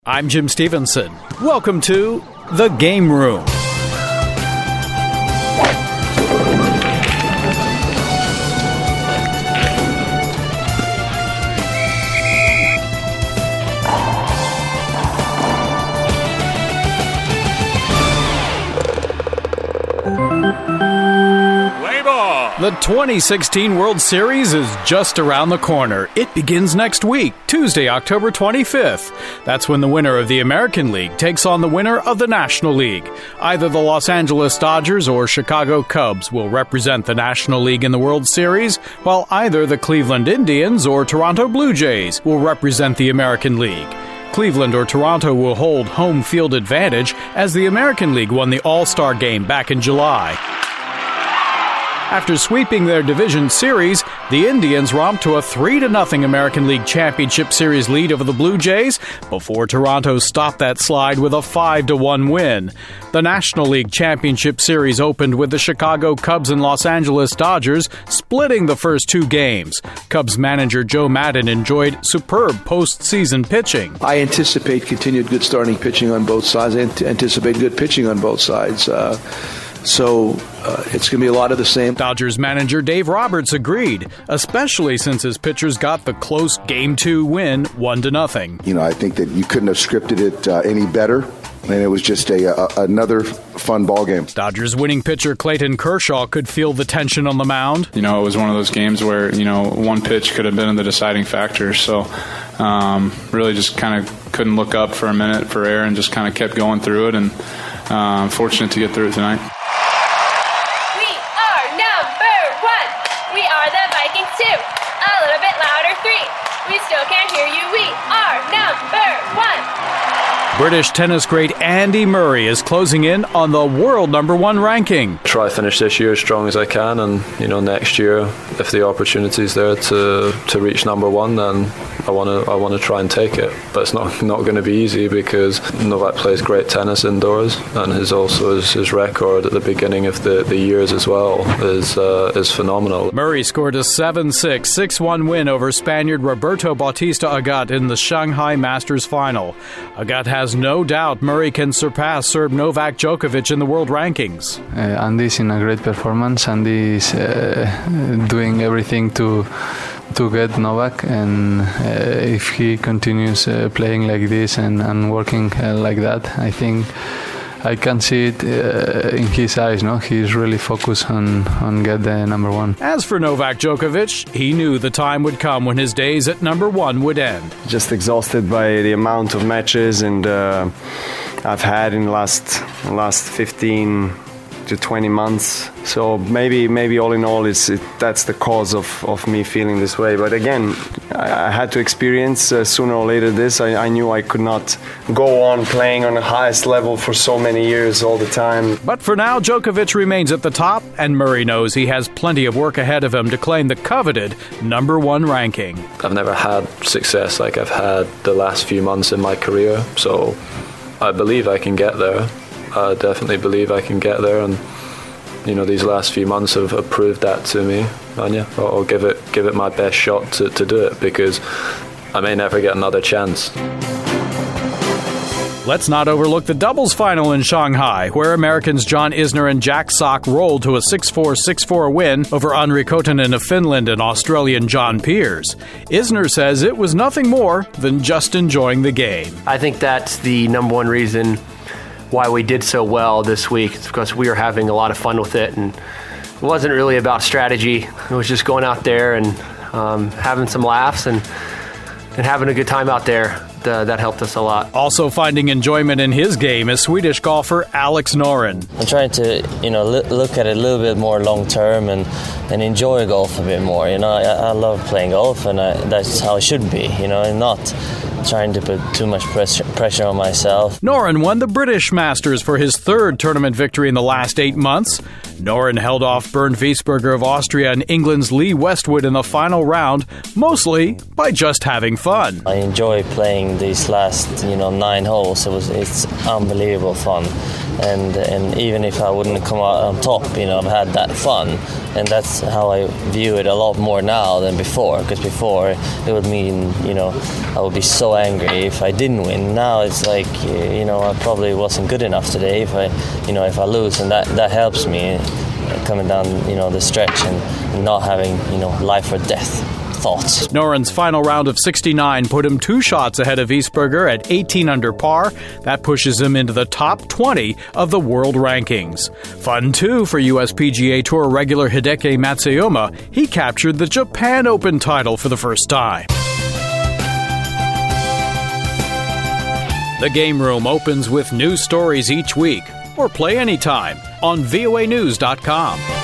I'm Jim Stevenson. Welcome to The Game Room. The 2016 World Series is just around the corner. It begins next week, Tuesday, October 25th. That's when the winner of the American League takes on the winner of the National League. Either the Los Angeles Dodgers or Chicago Cubs will represent the National League in the World Series, while either the Cleveland Indians or Toronto Blue Jays will represent the American League. Cleveland or Toronto will hold home field advantage as the American League won the All-Star Game back in July. After sweeping their division series, the Indians romped to a 3-0 American League Championship Series lead over the Blue Jays before Toronto stopped that slide with a 5-1 win. The National League Championship Series opened with the Chicago Cubs and Los Angeles Dodgers splitting the first two games. Cubs manager Joe Maddon enjoyed superb postseason pitching. I anticipate continued good starting pitching on both sides. I anticipate good pitching on both sides. So it's going to be a lot of the same. Dodgers manager Dave Roberts agreed, especially since his pitchers got the close Game 2 win 1-0. You know, I think that you couldn't have scripted it any better, and it was just another fun ball game. Dodgers winning pitcher Clayton Kershaw could feel the tension on the mound. You know, it was one of those games where, you know, one pitch could have been the deciding factor. So really just kind of couldn't look up for a minute for air and just kind of kept going through it, and fortunate to get through it tonight. A little bit louder, 3. We still can't hear you. We are number 1. British tennis great Andy Murray is closing in on the world number 1 ranking. Try to finish this year as strong as I can, and you know, next year, if the opportunity is there to reach number 1, then I want to try and take it. But it's not going to be easy because Novak plays great tennis indoors, and his record at the beginning of the years as well is phenomenal. Murray scored a 7-6, 6-1 win over Spaniard Roberto Bautista Agut in the Shanghai Masters final. Agut has no doubt Murray can surpass Serb Novak Djokovic in the world rankings. Andy's in a great performance. Andy's doing everything to get Novak, and if he continues playing like this and working like that, I think I can see it in his eyes. No, he's really focused on get the number 1. As for Novak Djokovic, he knew the time would come when his days at number 1 would end. Just exhausted by the amount of matches and I've had in the last 15 to 20 months. So maybe all in all, that's the cause of me feeling this way. But again, I had to experience sooner or later this. I knew I could not go on playing on the highest level for so many years all the time. But for now, Djokovic remains at the top, and Murray knows he has plenty of work ahead of him to claim the coveted number 1 ranking. I've never had success like I've had the last few months in my career, so I believe I can get there. I definitely believe I can get there, and you know, these last few months have proved that to me. And yeah, I'll give it my best shot to do it, because I may never get another chance. Let's not overlook the doubles final in Shanghai, where Americans John Isner and Jack Sock rolled to a 6-4, 6-4 win over Henri Kotonen of Finland and Australian John Peers. Isner says it was nothing more than just enjoying the game. I think that's the number 1 reason why we did so well this week. It's because we were having a lot of fun with it, and it wasn't really about strategy. It was just going out there and having some laughs and having a good time out there. That helped us a lot. Also finding enjoyment in his game is Swedish golfer Alex Noren. I'm trying to, look at it a little bit more long term and enjoy golf a bit more. I love playing golf, and that's how it should be. And not trying to put too much pressure on myself. Noren won the British Masters for his 3rd tournament victory in the last 8 months. Noren held off Bernd Wiesberger of Austria and England's Lee Westwood in the final round, mostly by just having fun. I enjoy playing these last, 9 holes. It's unbelievable fun. And even if I wouldn't come out on top, I've had that fun. And that's how I view it a lot more now than before. Because before, it would mean, I would be so angry if I didn't win. Now it's like, I probably wasn't good enough today if I lose. And that helps me coming down, the stretch and not having, life or death thoughts. Noren's final round of 69 put him 2 shots ahead of Wiesberger at 18 under par. That pushes him into the top 20 of the world rankings. Fun, too, for US PGA Tour regular Hideki Matsuyama. He captured the Japan Open title for the first time. The Game Room opens with new stories each week, or play anytime on voanews.com.